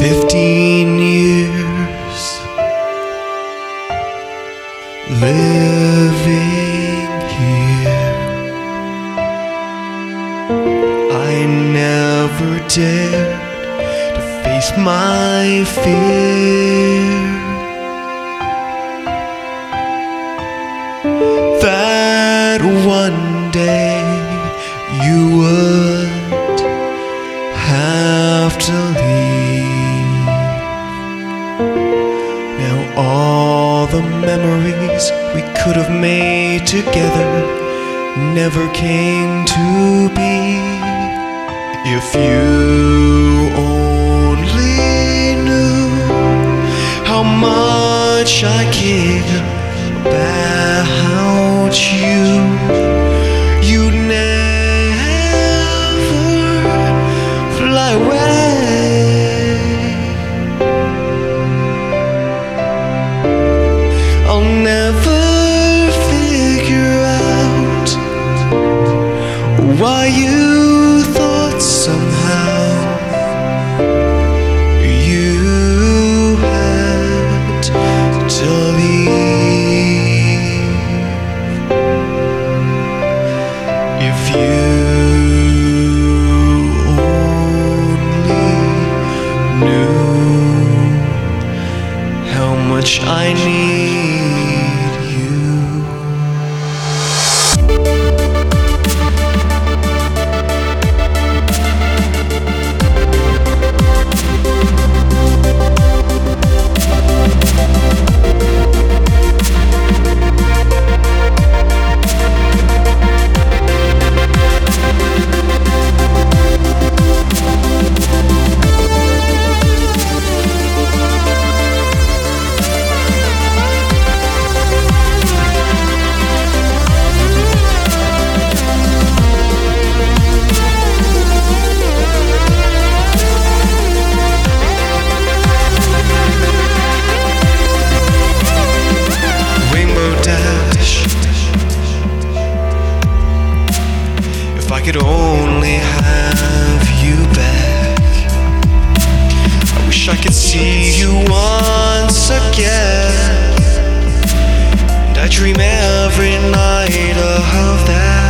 15 years living here. I never dared to face my fear that one day you would have to leave. Now all the memories we could have made together never came to be. If you only knew how much I care about you, you'd never fly away. I'll never figure out why you thought somehow you had to leave. If you only knew how much I need you. If I could only have you back, I wish I could see you once again. And I dream every night of that.